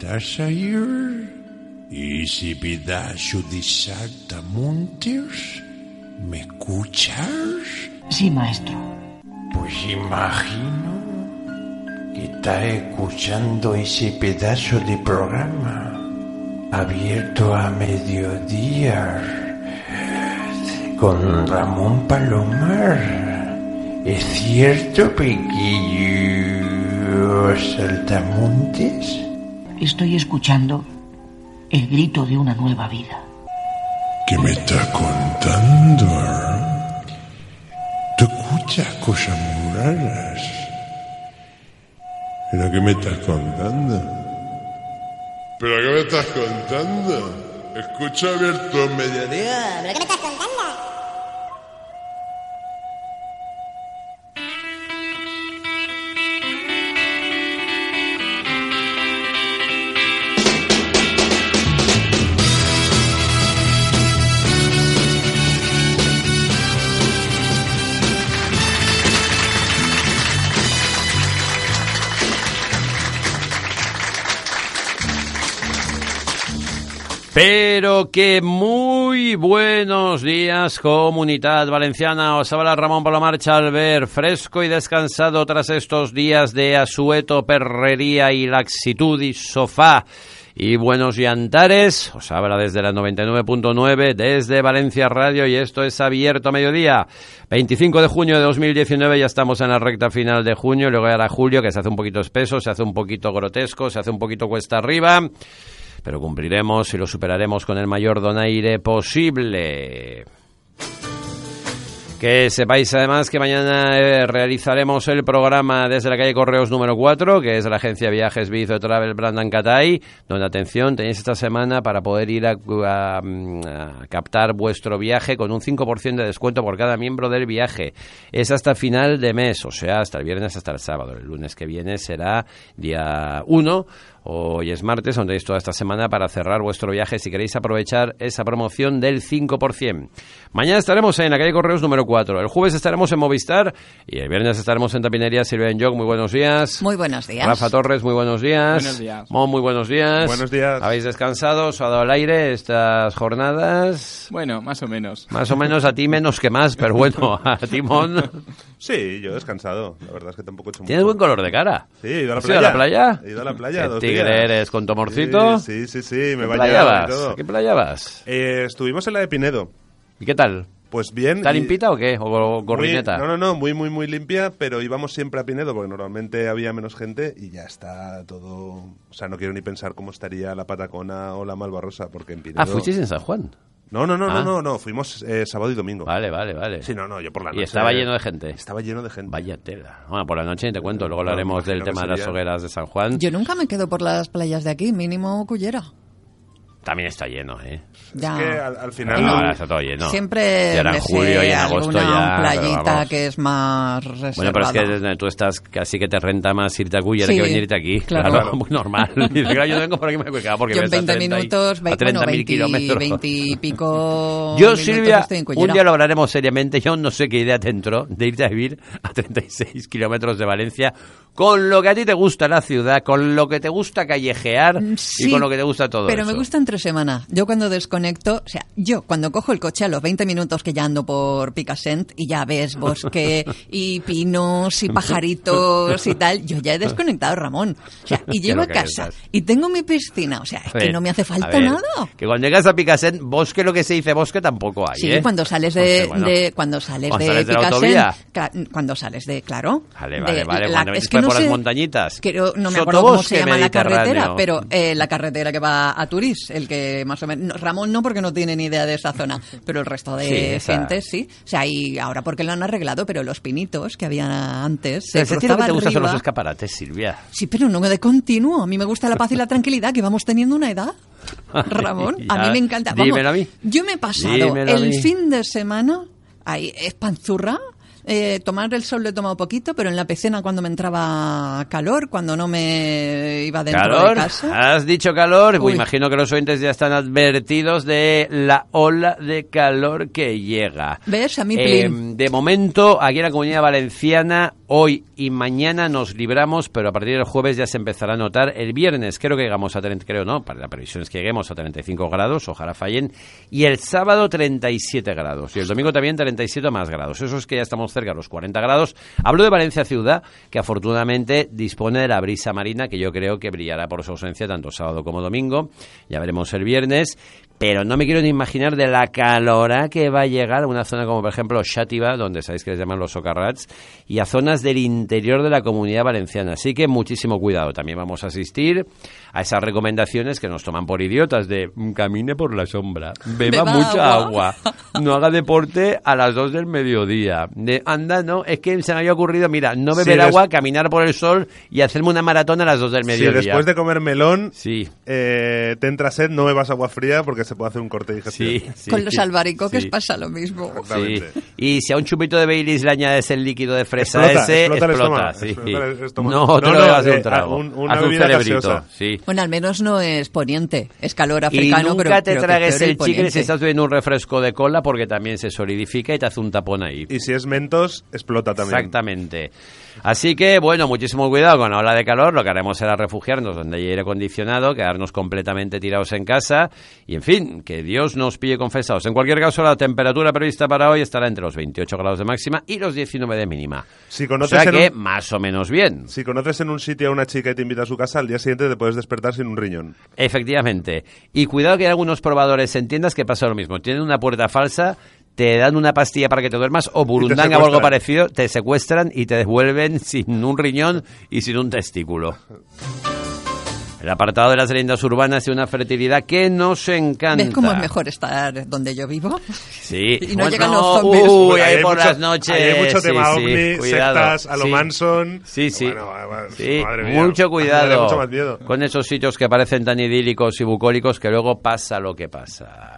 estás ahí? Ese pedazo de saltamontes, ¿me escuchas? Sí, maestro. Pues imagino que estás escuchando ese pedazo de programa abierto a mediodía con Ramón Palomar. ¿Es cierto, pequeño saltamontes? Estoy escuchando el grito de una nueva vida. ¿Qué me estás contando? ¿Tú escuchas cosas muy raras? ¿Pero qué me estás contando? ¿Pero qué me estás contando? Escucha abierto mediodía. ¿Pero qué me estás contando? Pero que muy buenos días, Comunitat Valenciana. Os habla Ramón Palomar Chalver, fresco y descansado tras estos días de asueto, perrería y laxitud y sofá. Y buenos yantares, os habla desde la 99.9, desde Valencia Radio, y esto es Abierto a Mediodía. 25 de junio de 2019, ya estamos en la recta final de junio, luego ya era julio, que se hace un poquito espeso, se hace un poquito grotesco, se hace un poquito cuesta arriba. Pero cumpliremos y lo superaremos con el mayor donaire posible. Que sepáis además que mañana realizaremos el programa desde la calle Correos número 4, que es la agencia de viajes Vizo Travel Brand Catay, donde, atención, tenéis esta semana para poder ir a captar vuestro viaje con un 5% de descuento por cada miembro del viaje. Es hasta final de mes, o sea, hasta el viernes, hasta el sábado. El lunes que viene será día 1. Hoy es martes, donde tenéis toda esta semana para cerrar vuestro viaje si queréis aprovechar esa promoción del 5%. Mañana estaremos en la calle Correos número 4. El jueves estaremos en Movistar y el viernes estaremos en Tapinería Silvia Enjoc. Muy buenos días. Muy buenos días. Rafa Torres, muy buenos días. Buenos días. Mon, muy buenos días. Buenos días. ¿Habéis descansado? ¿Os ha dado el aire estas jornadas? Bueno, más o menos. Más o menos, a ti menos que más, pero bueno, a ti, Mon. Sí, yo he descansado. La verdad es que tampoco he hecho mucho. Tienes buen color de cara. Sí, he ido a la ¿Has ido playa. a la playa? He ido a la playa. ¿Qué 2 tigre días. eres con tu amorcito? Sí, me ¿Qué bañaba playa y vas? todo. ¿Qué playa vas? Estuvimos en la de Pinedo. ¿Y qué tal? Pues bien. ¿Está limpita o qué? ¿O corrineta? No, muy limpia, pero íbamos siempre a Pinedo porque normalmente había menos gente y ya está todo... O sea, no quiero ni pensar cómo estaría la Patacona o la Malvarrosa porque en Pinedo... Ah, ¿fuisteis en San Juan? No, fuimos sábado y domingo. Vale. Sí, yo por la noche... ¿Y estaba lleno de gente? Estaba lleno de gente. Vaya tela. Bueno, por la noche ni te cuento, luego hablaremos del tema de las hogueras de San Juan. Yo nunca me quedo por las playas de aquí, mínimo Cullera. También está lleno, ¿eh? Ya. Es que al final... No, ahora está todo lleno. Siempre Y ahora en me julio sé y en agosto alguna ya, playita pero vamos. que es más reservada. Bueno, pero es que desde tú estás casi que te renta más irte a Cullera Sí, que venirte aquí. claro. Muy normal. Dice, claro, yo vengo por aquí me cuesta porque yo en ves 20 a 30 minutos, a 30.000 kilómetros. 20 y pico Yo, minutos Silvia, estoy en un Cullera. día lo hablaremos seriamente. Yo no sé qué idea te entró de irte a vivir a 36 kilómetros de Valencia, con lo que a ti te gusta la ciudad, con lo que te gusta callejear Sí, y con lo que te gusta todo pero eso. me gusta entre semana. Yo cuando desconecto, o sea, yo cuando cojo el coche a los 20 minutos que ya ando por Picassent y ya ves bosque y pinos y pajaritos y tal, yo ya he desconectado, Ramón. O sea, y llego a que casa estás. y tengo mi piscina. O sea, es que no me hace falta nada. Que cuando llegas a Picassent, bosque, lo que se dice bosque, tampoco hay, Sí, ¿eh? cuando sales Cuando sales sales de de la autovía. cuando sales de, claro. Vale, de cuando es vienes que por no las sé, montañitas. no me acuerdo cómo se Sotobosque llama la carretera, mediterráneo. pero la carretera que va a Turís, el que más o menos... no, Ramón no, porque no tiene ni idea de esa zona, pero el resto de Sí, esa. gente sí. O sea, y ahora porque lo han arreglado, pero los pinitos que había antes se Ese tiro que cruzaban te gustan son los arriba. escaparates, Silvia. Sí, pero no de continuo. A mí me gusta la paz y la tranquilidad, que vamos teniendo una edad. Ramón, a mí me encanta. Vamos, Dímelo a mí. yo me he pasado Dímelo a el mí. fin de semana, ahí, es panzurra. Tomar el sol lo he tomado poquito, pero en la piscina cuando me entraba calor, cuando no me iba dentro ¿Calor? de casa. ¿Has dicho calor? Pues Uy. imagino que los oyentes ya están advertidos de la ola de calor que llega. ¿Ves? A mí, plin. De momento, aquí en la Comunidad Valenciana, hoy y mañana nos libramos, pero a partir del jueves ya se empezará a notar. El viernes creo que llegamos a 30, para la previsión es que lleguemos a 35 grados, ojalá fallen, y el sábado 37 grados, y el domingo también 37 más grados. Eso es que ya estamos cerca de los 40 grados. Hablo de Valencia ciudad, que afortunadamente dispone de la brisa marina, que yo creo que brillará por su ausencia tanto sábado como domingo. Ya veremos el viernes. Pero no me quiero ni imaginar de la calorá que va a llegar a una zona como, por ejemplo, Xàtiva, donde sabéis que les llaman los socarrats, y a zonas del interior de la Comunidad Valenciana. Así que muchísimo cuidado. También vamos a asistir a esas recomendaciones que nos toman por idiotas de camine por la sombra, beba mucha agua, no haga deporte a las 2 del mediodía. Anda, no, es que se me había ocurrido, mira, no beber agua, caminar por el sol y hacerme una maratón a las 2 del mediodía. Si después de comer melón te entra sed, no bebas agua fría porque se puede hacer un corte digestivo. Con los albaricoques pasa lo mismo. Y si a un chupito de Baileys le añades el líquido de fresa explota el estómago. No te lo bebas de un trago. Haz un cerebrito. Bueno, al menos no es poniente, es calor africano. Y nunca te tragues el chicle si estás bebiendo un refresco de cola, porque también se solidifica y te hace un tapón ahí. Y si es Mentos, explota también. Exactamente. Así que, bueno, muchísimo cuidado con la ola de calor. Lo que haremos será refugiarnos donde hay aire acondicionado, quedarnos completamente tirados en casa y, en fin, que Dios nos pille confesados. En cualquier caso, la temperatura prevista para hoy estará entre los 28 grados de máxima y los 19 de mínima. O sea que más o menos bien. Si conoces en un sitio a una chica y te invita a su casa, al día siguiente te puedes despertar sin un riñón. Efectivamente. Y cuidado que hay algunos probadores en tiendas que pasa lo mismo. Tienen una puerta falsa, te dan una pastilla para que te duermas o burundanga o algo parecido, te secuestran y te devuelven sin un riñón y sin un testículo. El apartado de las leyendas urbanas y una fertilidad que nos encanta. ¿Ves cómo es mejor estar donde yo vivo? Sí. Y no llegan los zombies. Ahí por las noches. Hay mucho tema ovni, sectas, a lo Manson. Sí. Madre mía. Mucho cuidado mucho más miedo con esos sitios que parecen tan idílicos y bucólicos que luego pasa lo que pasa.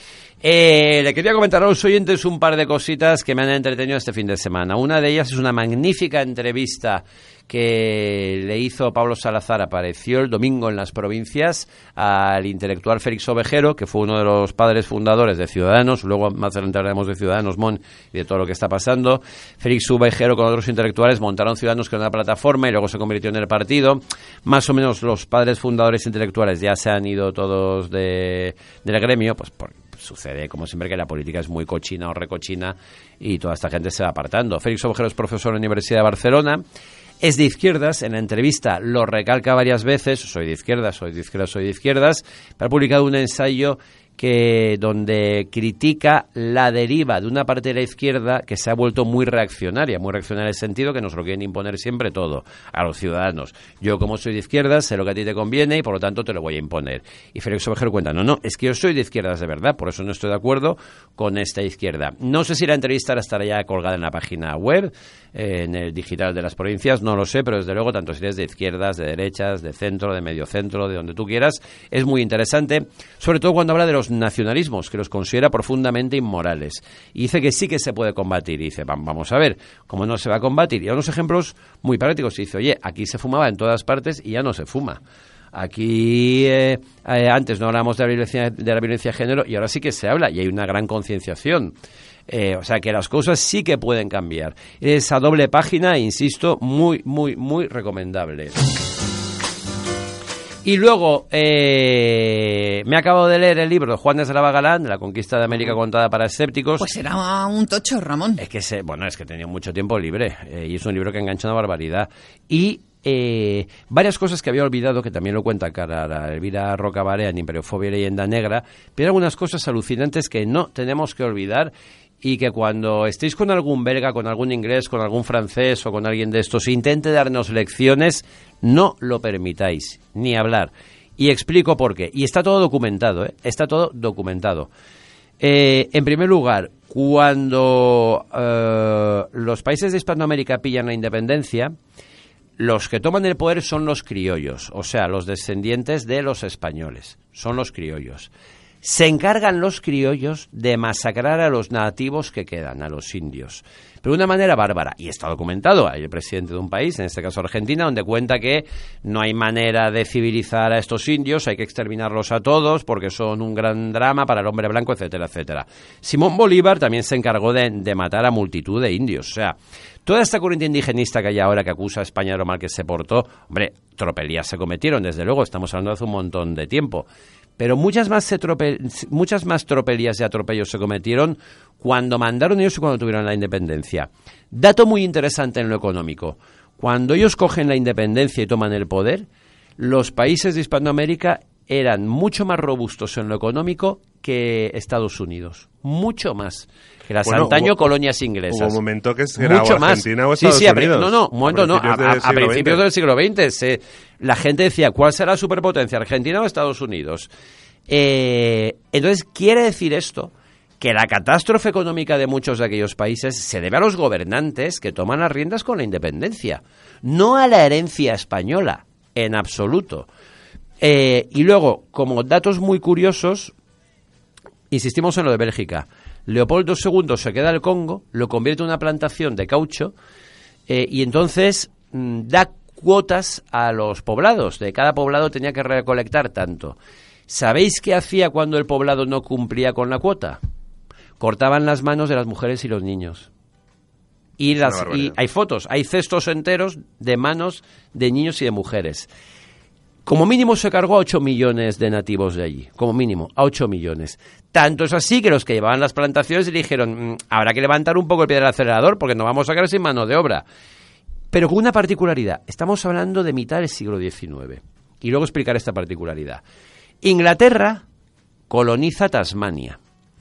Le quería comentar a los oyentes un par de cositas que me han entretenido este fin de semana. Una de ellas es una magnífica entrevista que le hizo Pablo Salazar, apareció el domingo en Las Provincias, al intelectual Félix Ovejero, que fue uno de los padres fundadores de Ciudadanos. Luego más adelante hablaremos de Ciudadanos Mon y de todo lo que está pasando. Félix Ovejero con otros intelectuales montaron Ciudadanos, que era una plataforma, y luego se convirtió en el partido. Más o menos los padres fundadores intelectuales ya se han ido todos del gremio, pues sucede como siempre que la política es muy cochina o recochina y toda esta gente se va apartando. Félix Ovejero es profesor en la Universidad de Barcelona. Es de izquierdas, en la entrevista lo recalca varias veces, soy de izquierdas, pero ha publicado un ensayo donde critica la deriva de una parte de la izquierda que se ha vuelto muy reaccionaria en el sentido que nos lo quieren imponer siempre todo a los ciudadanos. Yo, como soy de izquierdas, sé lo que a ti te conviene y por lo tanto te lo voy a imponer. Y Félix Ovejero cuenta, no, es que yo soy de izquierdas de verdad, por eso no estoy de acuerdo con esta izquierda. No sé si la entrevista estará ya colgada en la página web, en el digital de Las Provincias, no lo sé, pero desde luego, tanto si eres de izquierdas, de derechas, de centro, de medio centro, de donde tú quieras, es muy interesante, sobre todo cuando habla de los nacionalismos, que los considera profundamente inmorales. Y dice que sí que se puede combatir. Y dice, vamos a ver, ¿cómo no se va a combatir? Y da unos ejemplos muy prácticos. Y dice, oye, aquí se fumaba en todas partes y ya no se fuma. Aquí antes no hablábamos de la violencia de género y ahora sí que se habla y hay una gran concienciación. O sea que las cosas sí que pueden cambiar. Esa doble página, insisto, muy, muy, muy recomendable. Y luego me acabo de leer el libro de Juan de Eslava Galán, La conquista de América contada para escépticos. Pues era un tocho, Ramón. Es que tenía mucho tiempo libre y es un libro que engancha una barbaridad. Y varias cosas que había olvidado, que también lo cuenta cara Elvira Rocabarea en Imperiofobia y Leyenda Negra, pero algunas cosas alucinantes que no tenemos que olvidar y que cuando estéis con algún belga, con algún inglés, con algún francés o con alguien de estos, intente darnos lecciones, no lo permitáis, ni hablar. Y explico por qué. Y está todo documentado, está todo documentado. En primer lugar, cuando los países de Hispanoamérica pillan la independencia, los que toman el poder son los criollos, o sea, los descendientes de los españoles, son los criollos. Se encargan los criollos de masacrar a los nativos que quedan, a los indios. pero de una manera bárbara. Y está documentado. Hay el presidente de un país, en este caso Argentina, donde cuenta que no hay manera de civilizar a estos indios, hay que exterminarlos a todos porque son un gran drama para el hombre blanco, etcétera, etcétera. Simón Bolívar también se encargó de matar a multitud de indios. O sea, toda esta corriente indigenista que hay ahora que acusa a España de lo mal que se portó, hombre, tropelías se cometieron, desde luego, estamos hablando de hace un montón de tiempo. Pero muchas más tropelías y atropellos se cometieron cuando mandaron ellos y cuando tuvieron la independencia. Dato muy interesante en lo económico. Cuando ellos cogen la independencia y toman el poder, los países de Hispanoamérica eran mucho más robustos en lo económico que Estados Unidos. Mucho más. Que las antaño colonias inglesas. Hubo un momento que era o Argentina o Estados Unidos. A principios del siglo XX. La gente decía, ¿cuál será la superpotencia, Argentina o Estados Unidos? Entonces, quiere decir esto que la catástrofe económica de muchos de aquellos países se debe a los gobernantes que toman las riendas con la independencia, no a la herencia española, en absoluto. Y luego, como datos muy curiosos, insistimos en lo de Bélgica. Leopoldo II se queda el Congo, lo convierte en una plantación de caucho y entonces da cuotas a los poblados. De cada poblado tenía que recolectar tanto. ¿Sabéis qué hacía cuando el poblado no cumplía con la cuota? Cortaban las manos de las mujeres y los niños. Y hay fotos, hay cestos enteros de manos de niños y de mujeres. Como mínimo se cargó a 8 millones de nativos de allí, como mínimo, a 8 millones. Tanto es así que los que llevaban las plantaciones le dijeron, habrá que levantar un poco el pie del acelerador porque nos vamos a quedar sin mano de obra. Pero con una particularidad, estamos hablando de mitad del siglo XIX. Y luego explicaré esta particularidad. Inglaterra coloniza Tasmania.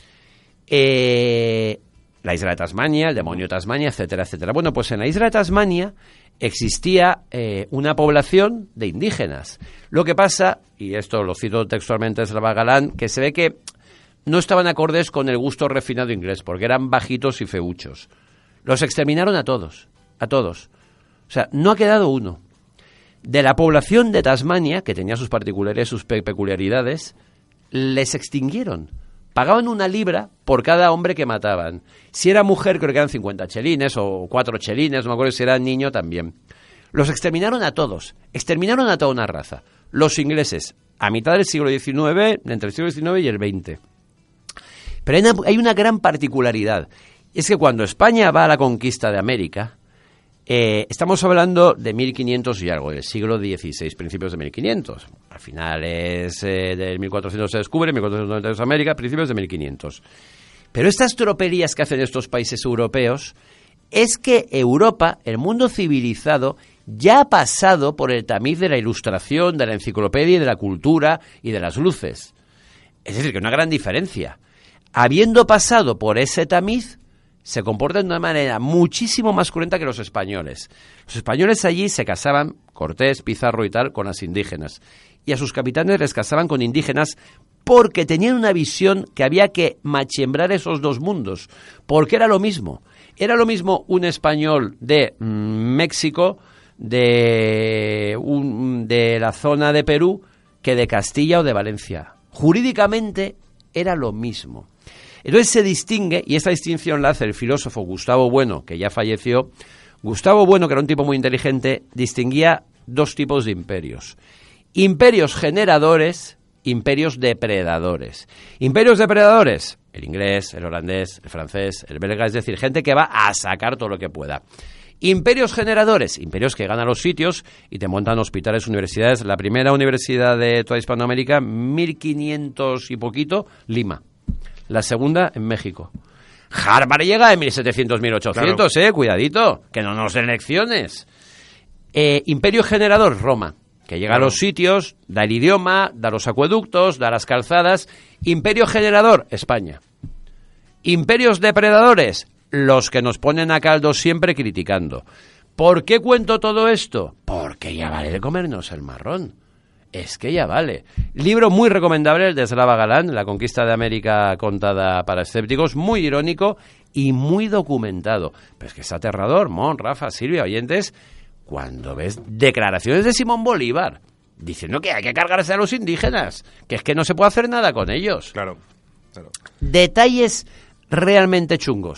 La isla de Tasmania, el demonio de Tasmania, etcétera, etcétera. Bueno, pues en la isla de Tasmania existía una población de indígenas. Lo que pasa, y esto lo cito textualmente de Slava Galán, que se ve que no estaban acordes con el gusto refinado inglés, porque eran bajitos y feuchos. Los exterminaron a todos, a todos. O sea, no ha quedado uno. De la población de Tasmania, que tenía sus particularidades, sus peculiaridades, les extinguieron. Pagaban 1 libra por cada hombre que mataban. Si era mujer, creo que eran 50 chelines o 4 chelines, no me acuerdo si era niño también. Los exterminaron a todos. Exterminaron a toda una raza. Los ingleses, a mitad del siglo XIX, entre el siglo XIX y el XX. Pero hay una gran particularidad. Es que cuando España va a la conquista de América, estamos hablando de 1500 y algo, del siglo XVI, principios de 1500. A finales del 1400 se descubre, 1492 América, principios de 1500. Pero estas tropelías que hacen estos países europeos es que Europa, el mundo civilizado, ya ha pasado por el tamiz de la ilustración, de la enciclopedia y de la cultura y de las luces. Es decir, que una gran diferencia. Habiendo pasado por ese tamiz, se comportan de una manera muchísimo más cruenta que los españoles. Los españoles allí se casaban, Cortés, Pizarro y tal, con las indígenas. Y a sus capitanes les casaban con indígenas porque tenían una visión que había que machembrar esos dos mundos. Porque era lo mismo. Era lo mismo un español de México, de la zona de Perú, que de Castilla o de Valencia. Jurídicamente era lo mismo. Entonces se distingue, y esta distinción la hace el filósofo Gustavo Bueno, que ya falleció. Gustavo Bueno, que era un tipo muy inteligente, distinguía 2 tipos de imperios. Imperios generadores, imperios depredadores. Imperios depredadores, el inglés, el holandés, el francés, el belga, es decir, gente que va a sacar todo lo que pueda. Imperios generadores, imperios que ganan los sitios y te montan hospitales, universidades. La primera universidad de toda Hispanoamérica, 1500 y poquito, Lima. La segunda, en México. Harvard llega en 1700, 1800, claro. Cuidadito, que no nos den lecciones. Imperio generador, Roma, que llega a los sitios, da el idioma, da los acueductos, da las calzadas. Imperio generador, España. Imperios depredadores, los que nos ponen a caldo siempre criticando. ¿Por qué cuento todo esto? Porque ya vale de comernos el marrón. Es que ya vale. Libro muy recomendable, el de Slava Galán, La conquista de América contada para escépticos, muy irónico y muy documentado. Pero es que es aterrador, Mon, Rafa, Silvia, oyentes, cuando ves declaraciones de Simón Bolívar diciendo que hay que cargarse a los indígenas, que es que no se puede hacer nada con ellos. Claro, claro. Detalles realmente chungos.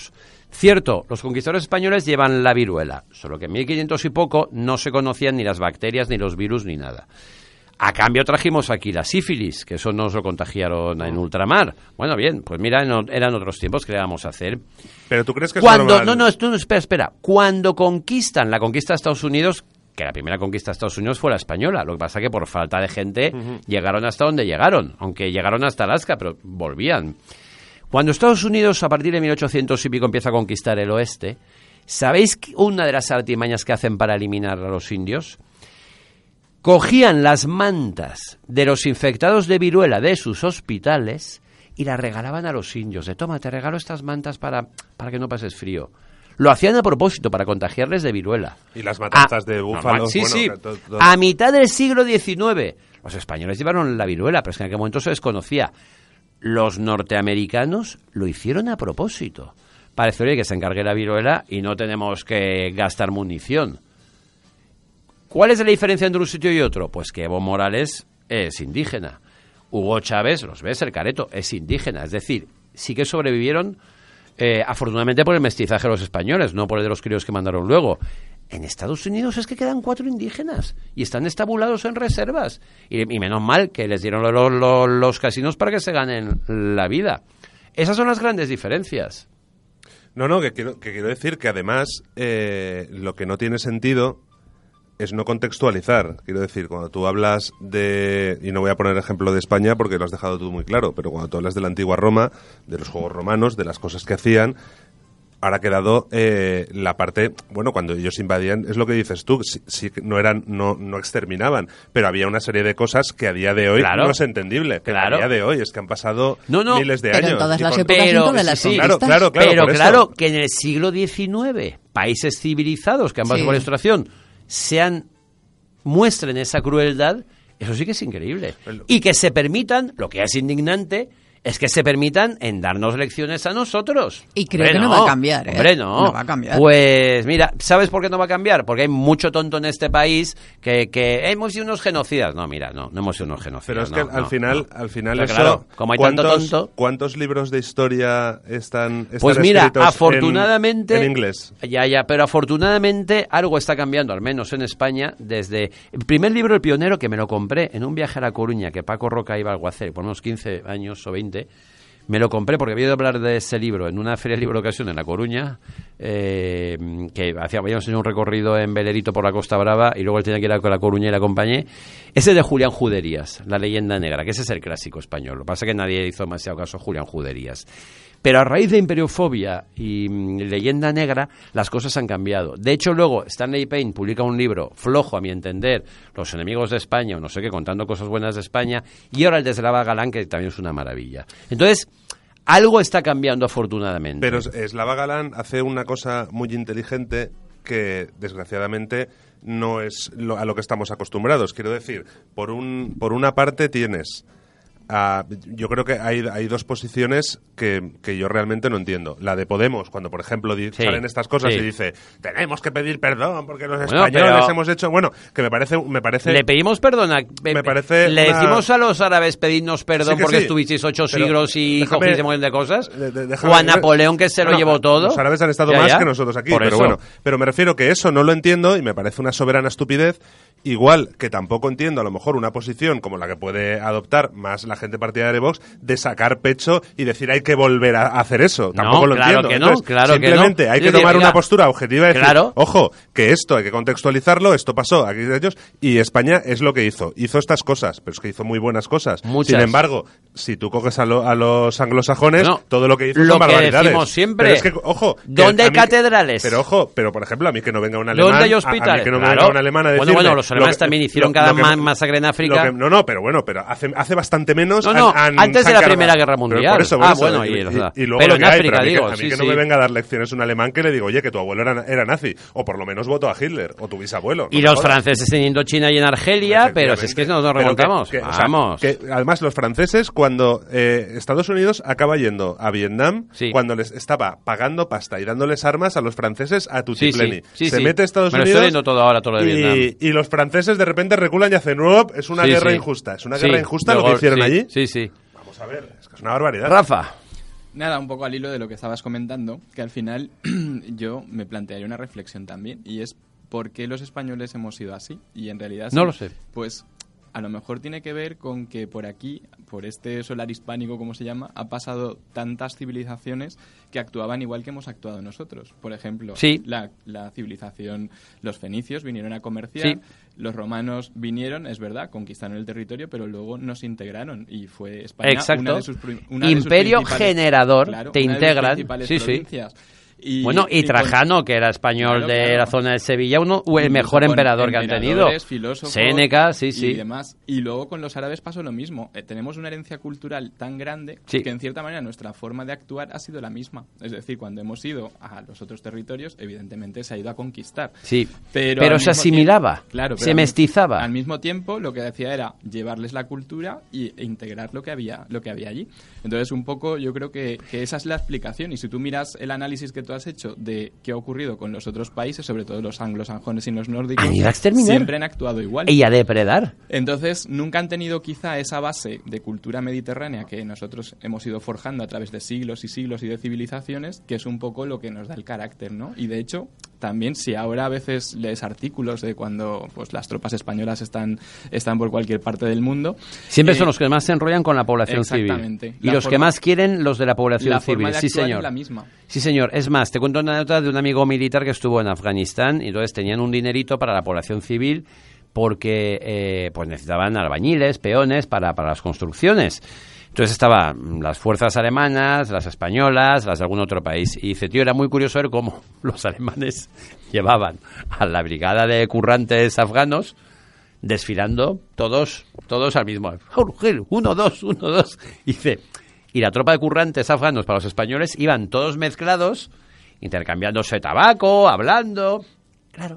Cierto, los conquistadores españoles llevan la viruela, solo que en 1500 y poco no se conocían ni las bacterias, ni los virus, ni nada. A cambio trajimos aquí la sífilis, que eso nos lo contagiaron en ultramar. Bueno, bien, pues mira, eran otros tiempos, ¿qué le vamos a hacer? Pero tú crees que espera. Cuando conquistan la conquista de Estados Unidos, que la primera conquista de Estados Unidos fue la española, lo que pasa que por falta de gente llegaron hasta donde llegaron, aunque llegaron hasta Alaska, pero volvían. Cuando Estados Unidos, a partir de 1800 y pico, empieza a conquistar el oeste, ¿sabéis una de las artimañas que hacen para eliminar a los indios? Cogían las mantas de los infectados de viruela de sus hospitales y las regalaban a los indios. De toma, te regalo estas mantas para que no pases frío. Lo hacían a propósito, para contagiarles de viruela. Y las matanzas de búfalos. Sí, sí. A mitad del siglo XIX, los españoles llevaron la viruela, pero es que en aquel momento se desconocía. Los norteamericanos lo hicieron a propósito. Parece, oye, que se encargue la viruela y no tenemos que gastar munición. ¿Cuál es la diferencia entre un sitio y otro? Pues que Evo Morales es indígena. Hugo Chávez, los ves, el careto, es indígena. Es decir, sí que sobrevivieron, afortunadamente, por el mestizaje de los españoles, no por el de los críos que mandaron luego. En Estados Unidos es que quedan 4 indígenas y están estabulados en reservas. Y menos mal que les dieron los casinos para que se ganen la vida. Esas son las grandes diferencias. No, que quiero decir que además lo que no tiene sentido es no contextualizar. Quiero decir, cuando tú hablas de... Y no voy a poner ejemplo de España porque lo has dejado tú muy claro, pero cuando tú hablas de la antigua Roma, de los juegos romanos, de las cosas que hacían, ahora ha quedado la parte... Bueno, cuando ellos invadían, es lo que dices tú, sí no exterminaban, pero había una serie de cosas que a día de hoy no es entendible. Que a día de hoy es que han pasado miles de años. Pero en todas las épocas dentro de las conquistas. Claro, pero claro, que en el siglo XIX, países civilizados que han pasado por la ilustración muestren esa crueldad, eso sí que es increíble. Y que se permitan, lo que es indignante, es que se permitan en darnos lecciones a nosotros. Y creo que no va a cambiar, ¿eh? Hombre, no. No va a cambiar. Pues mira, ¿sabes por qué no va a cambiar? Porque hay mucho tonto en este país que hemos sido unos genocidas. No, mira, no hemos sido unos genocidas. Pero es que al final pero eso... Claro, como hay tanto tonto... ¿Cuántos libros de historia están pues mira, afortunadamente... en inglés? Ya, pero afortunadamente algo está cambiando, al menos en España, desde... El primer libro, El Pionero, que me lo compré en un viaje a La Coruña, que Paco Roca iba algo a hacer, por unos 15 años o 20... Me lo compré porque había oído hablar de ese libro en una feria de libro de ocasión en La Coruña, que habíamos hecho un recorrido en velerito por la Costa Brava y luego él tenía que ir a La Coruña y le acompañé. Ese de Julián Juderías, La leyenda negra, que ese es el clásico español. Lo que pasa es que nadie hizo demasiado caso a Julián Juderías. Pero a raíz de Imperiofobia y Leyenda Negra, las cosas han cambiado. De hecho, luego Stanley Payne publica un libro flojo, a mi entender, Los enemigos de España, o no sé qué, contando cosas buenas de España, y ahora el de Slava Galán, que también es una maravilla. Entonces, algo está cambiando, afortunadamente. Pero Slava Galán hace una cosa muy inteligente que, desgraciadamente, no es a lo que estamos acostumbrados. Quiero decir, por una parte tienes... yo creo que hay dos posiciones que yo realmente no entiendo. La de Podemos, cuando por ejemplo salen estas cosas y dice tenemos que pedir perdón porque los españoles hemos hecho... Bueno, que me parece... Le pedimos perdón le decimos a los árabes pedidnos perdón porque estuvisteis 8 siglos y cogisteis de cosas. O a Napoleón, que se lo llevó todo. Los árabes han estado más que nosotros aquí. Pero me refiero que eso no lo entiendo y me parece una soberana estupidez. Igual que tampoco entiendo a lo mejor una posición como la que puede adoptar más la gente partidaria de Vox de sacar pecho y decir hay que volver a hacer eso. Tampoco lo entiendo. Simplemente hay que tomar una postura objetiva y decir, ojo, que esto hay que contextualizarlo, esto pasó aquí de ellos y España es lo que hizo. Hizo estas cosas, pero es que hizo muy buenas cosas. Muchas. Sin embargo, si tú coges a los anglosajones, todo lo que hizo son barbaridades. Lo que decimos siempre. Pero es que, ojo... ¿Dónde hay catedrales? Pero por ejemplo, a mí que no venga un alemán... ¿Dónde hay hospitales? A mí que no venga un alemán a decirme... Bueno, los alemanes también hicieron cada masacre en África. Pero hace bastante menos... antes de la Primera Guerra Mundial. Por eso, y luego pero en África, digo. A mí que no me venga a dar lecciones un alemán que le digo, oye, que tu abuelo era nazi, o por lo menos votó a Hitler, o tu bisabuelo. Y los franceses en Indochina y en Argelia, pero si es que nos remontamos. Vamos. Además, los franceses, cuando Estados Unidos acaba yendo a Vietnam, cuando les estaba pagando pasta y dándoles armas a los franceses a tutipleni. Se mete Estados Unidos... Me lo estoy viendo todo ahora, todo lo de Vietnam. Y los franceses de repente reculan y hacen, es una guerra injusta. ¿Es una guerra injusta lo que hicieron allí? Sí. Vamos a ver, es que es una barbaridad. Rafa. Nada, un poco al hilo de lo que estabas comentando, que al final yo me plantearía una reflexión también, y es ¿por qué los españoles hemos sido así? Y en realidad... No lo sé. Pues a lo mejor tiene que ver con que por aquí, por este solar hispánico, como se llama, ha pasado tantas civilizaciones que actuaban igual que hemos actuado nosotros. Por ejemplo, sí. la civilización, los fenicios vinieron a comerciar, sí. Los romanos vinieron, es verdad, conquistaron el territorio, pero luego nos integraron y fue España Exacto. una de sus Imperio generador, claro, te integran. Sí, provincias. Y Trajano, que era español de la zona de Sevilla, el mejor emperador que han tenido. Séneca, sí. Y demás. Y luego con los árabes pasó lo mismo. Tenemos una herencia cultural tan grande que en cierta manera nuestra forma de actuar ha sido la misma. Es decir, cuando hemos ido a los otros territorios, evidentemente se ha ido a conquistar. Sí, pero se asimilaba, se mestizaba. Al mismo tiempo, lo que decía era llevarles la cultura e integrar lo que había allí. Entonces, un poco, yo creo que esa es la explicación. Y si tú miras el análisis que tú has hecho de qué ha ocurrido con los otros países, sobre todo los anglosajones y los nórdicos, han ido a exterminar. Siempre han actuado igual. Y a depredar. Entonces, nunca han tenido quizá esa base de cultura mediterránea que nosotros hemos ido forjando a través de siglos y siglos y de civilizaciones, que es un poco lo que nos da el carácter, ¿no? Y de hecho, también si ahora a veces lees artículos de cuando pues las tropas españolas están por cualquier parte del mundo, siempre son los que más se enrollan con la población civil. Y los que más quieren los de la población civil. La forma de actuar es la misma. Sí, señor. Es más, te cuento una anécdota de un amigo militar que estuvo en Afganistán y entonces tenían un dinerito para la población civil porque pues necesitaban albañiles, peones para las construcciones. Entonces estaban las fuerzas alemanas, las españolas, las de algún otro país. Y dice, tío, era muy curioso ver cómo los alemanes llevaban a la brigada de currantes afganos desfilando todos al mismo. 1, 2, 1, 2. Dice, y la tropa de currantes afganos para los españoles iban todos mezclados, intercambiándose tabaco, hablando. Claro.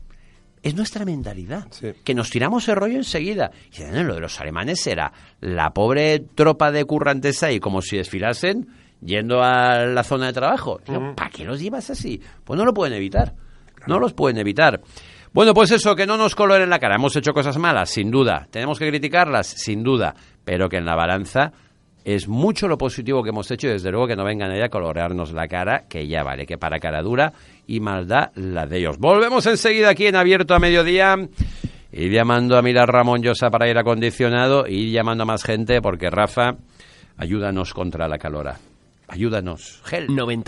Es nuestra mentalidad, que nos tiramos el rollo enseguida. Y lo de los alemanes era la pobre tropa de currantes ahí, como si desfilasen yendo a la zona de trabajo. ¿Para qué los llevas así? Pues no lo pueden evitar, no los pueden evitar. Bueno, pues eso, que no nos coloren la cara. Hemos hecho cosas malas, sin duda. ¿Tenemos que criticarlas? Sin duda. Pero que en la balanza es mucho lo positivo que hemos hecho y desde luego que no vengan a colorearnos la cara, que ya vale, que para cara dura y maldad la de ellos. Volvemos enseguida aquí en Abierto a Mediodía. Ir llamando a Mirar Ramón Llosa para aire acondicionado y ir llamando a más gente porque Rafa, ayúdanos contra la calora. Ayúdanos. Gel.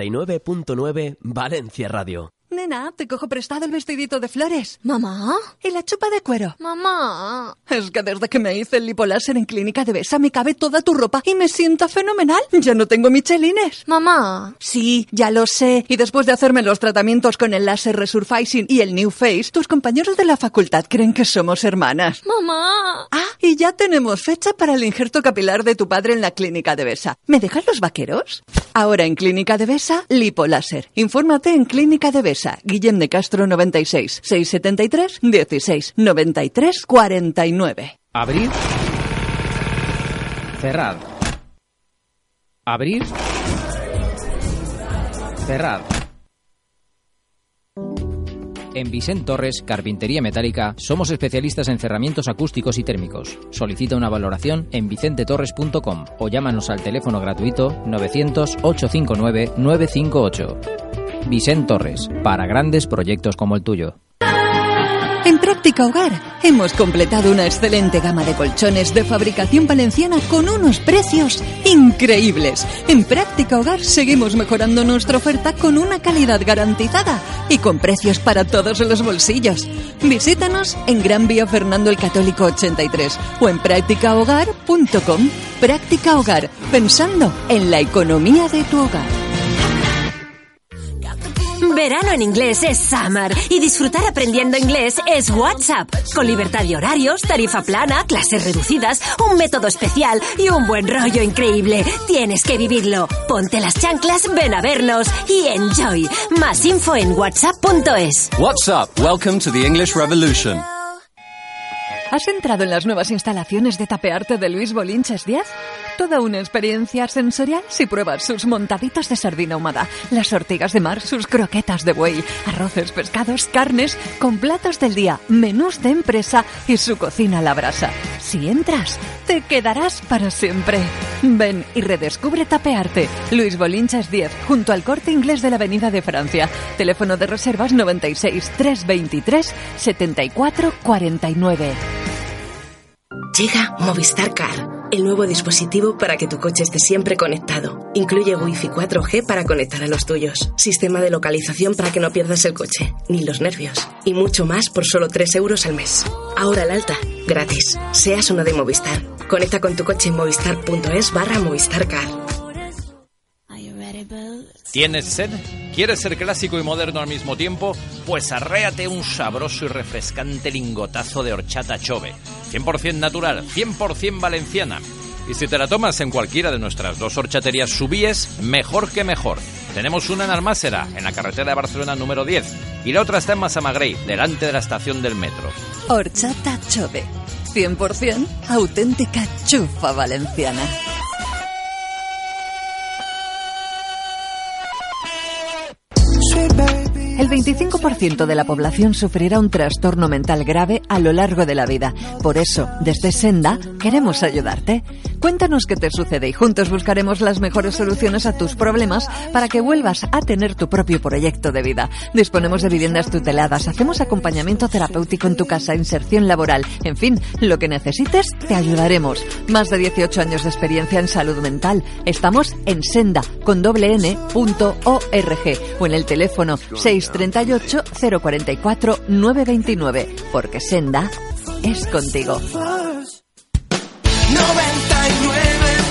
99.9 Valencia Radio. Nena, te cojo prestado el vestidito de flores. ¿Mamá? ¿Y la chupa de cuero? Mamá. Es que desde que me hice el lipoláser en Clínica de Besa me cabe toda tu ropa y me siento fenomenal. Ya no tengo michelines. Mamá. Sí, ya lo sé. Y después de hacerme los tratamientos con el láser Resurfacing y el New Face, tus compañeros de la facultad creen que somos hermanas. Mamá. Ah, y ya tenemos fecha para el injerto capilar de tu padre en la Clínica de Besa. ¿Me dejan los vaqueros? Ahora en Clínica de Besa, lipoláser. Infórmate en Clínica de Besa. Guillem de Castro 96 673 16 93 49. Abrir. Cerrar. Abrir. Cerrar. En Vicent Torres, Carpintería Metálica, somos especialistas en cerramientos acústicos y térmicos. Solicita una valoración en vicentetorres.com o llámanos al teléfono gratuito 900-859-958. Vicent Torres, para grandes proyectos como el tuyo. En Práctica Hogar hemos completado una excelente gama de colchones de fabricación valenciana con unos precios increíbles. En Práctica Hogar seguimos mejorando nuestra oferta con una calidad garantizada y con precios para todos los bolsillos. Visítanos en Gran Vía Fernando el Católico 83 o en practicahogar.com. Práctica Hogar, pensando en la economía de tu hogar. Verano en inglés es Summer y disfrutar aprendiendo inglés es WhatsApp. Con libertad de horarios, tarifa plana, clases reducidas, un método especial y un buen rollo increíble. Tienes que vivirlo. Ponte las chanclas, ven a vernos y enjoy. Más info en whatsapp.es. WhatsApp, welcome to the English Revolution. ¿Has entrado en las nuevas instalaciones de Tapearte de Luis Bolinches 10? Toda una experiencia sensorial si pruebas sus montaditos de sardina ahumada, las ortigas de mar, sus croquetas de buey, arroces, pescados, carnes, con platos del día, menús de empresa y su cocina a la brasa. Si entras, te quedarás para siempre. Ven y redescubre Tapearte. Luis Bolinchas 10, junto al Corte Inglés de la Avenida de Francia. Teléfono de reservas 96 323 74 49. Llega Movistar Car, el nuevo dispositivo para que tu coche esté siempre conectado. Incluye Wi-Fi 4G para conectar a los tuyos, sistema de localización para que no pierdas el coche, ni los nervios, y mucho más por solo 3 euros al mes. Ahora al alta, gratis. Seas una de Movistar. Conecta con tu coche en movistar.es/Movistar Car. ¿Tienes sed? ¿Quieres ser clásico y moderno al mismo tiempo? Pues arréate un sabroso y refrescante lingotazo de horchata Chove. 100% natural, 100% valenciana. Y si te la tomas en cualquiera de nuestras 2 horchaterías Subíes, mejor que mejor. Tenemos una en Almásera, en la carretera de Barcelona número 10. Y la otra está en Massamagrell, delante de la estación del metro. Horchata Chove. 100% auténtica chufa valenciana. El 25% de la población sufrirá un trastorno mental grave a lo largo de la vida. Por eso, desde Senda, queremos ayudarte. Cuéntanos qué te sucede y juntos buscaremos las mejores soluciones a tus problemas para que vuelvas a tener tu propio proyecto de vida. Disponemos de viviendas tuteladas, hacemos acompañamiento terapéutico en tu casa, inserción laboral. En fin, lo que necesites, te ayudaremos. Más de 18 años de experiencia en salud mental. Estamos en senda.org o en el teléfono 638 044 929, porque Senda es contigo. 99